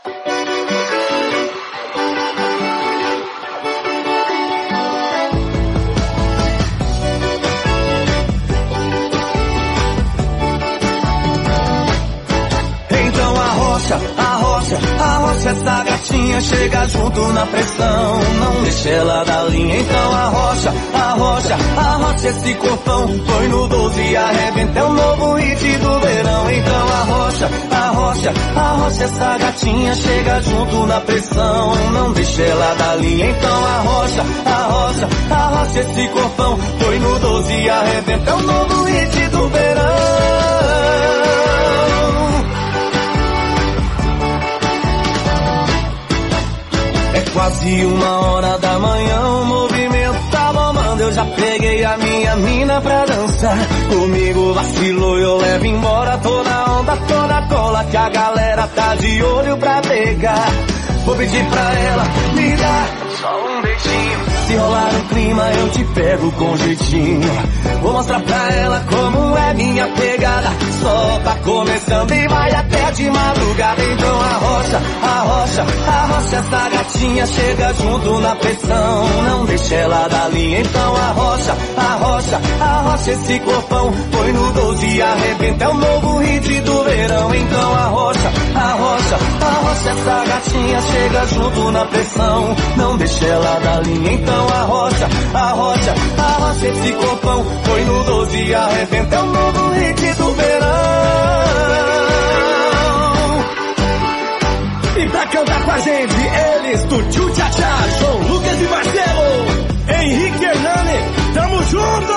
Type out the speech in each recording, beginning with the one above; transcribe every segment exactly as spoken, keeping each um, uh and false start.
Arrocha, arrocha essa gatinha, chega junto na pressão, não deixa ela da linha. Então arrocha, arrocha, arrocha esse corpão, põe no doze e arrebenta, é o novo hit do verão. Então arrocha, arrocha, arrocha essa gatinha, chega junto na pressão, não deixa ela da linha. Então arrocha, arrocha, arrocha esse corpão, põe no doze e arrebenta, é o novo hit do verão. Quase uma hora da manhã, o movimento tá bombando. Eu já peguei a minha mina pra dançar. Comigo vacilou, eu levo embora toda onda, toda cola, que a galera tá de olho pra pegar. Vou pedir pra ela me dar só um beijinho. Se rolar um clima eu te pego com jeitinho. Vou mostrar pra ela como é minha pegada. Só tá começando e vai até de madrugada. Então arrocha, arrocha, arrocha essa gatinha, chega junto na pressão, não deixa ela da linha. Então arrocha, arrocha, arrocha esse corpão, põe no doze e arrebenta, é o novo hit do verão. Então arrocha, arrocha, arrocha essa gatinha, chega junto na pressão, não deixa ela da linha. Então arrocha, arrocha, arrocha esse corpão, põe no doze e arrebenta, é o novo hit do verão. E pra cantar com a gente, eles do Tchu Tchá Tchá, João Lucas e Marcelo, Henrique Hernani, tamo junto!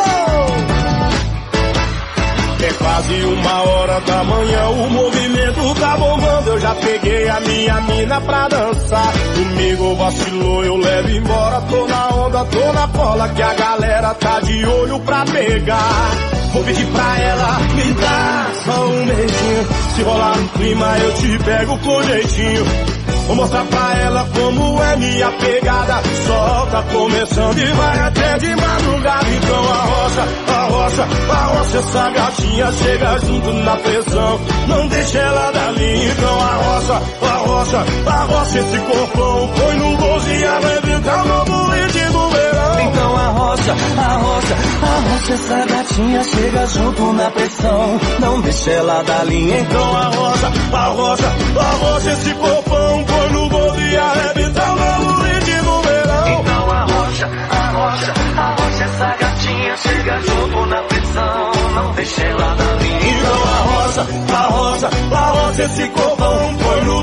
É quase uma hora da manhã, o movimento tá bombando. Eu já peguei a minha mina pra dançar. Comigo vacilou, eu levo embora. Tô na onda, tô na bola, que a galera tá de olho pra pegar. Vou pedir pra ela me dar só um beijinho. Se rolar um clima eu te pego com jeitinho. Vou mostrar pra ela como é minha pegada. Só tá começando e vai até de madrugada. Então arrocha, arrocha, arrocha essa gatinha, chega junto na pressão, não deixa ela da linha. Então arrocha, arrocha, arrocha esse corpão, põe no doze e arrebenta, é o novo hit do verão. Então arrocha, arrocha, arrocha essa gatinha, chega junto na pressão, não deixa ela da linha. Então arrocha, arrocha, arrocha esse corpão, põe no doze e arrebenta, é o novo hit do verão. Então arrocha, arrocha, arrocha essa gatinha, chega junto na pressão, não deixa ela da linha. Então arrocha, arrocha, arrocha esse corpão, põe no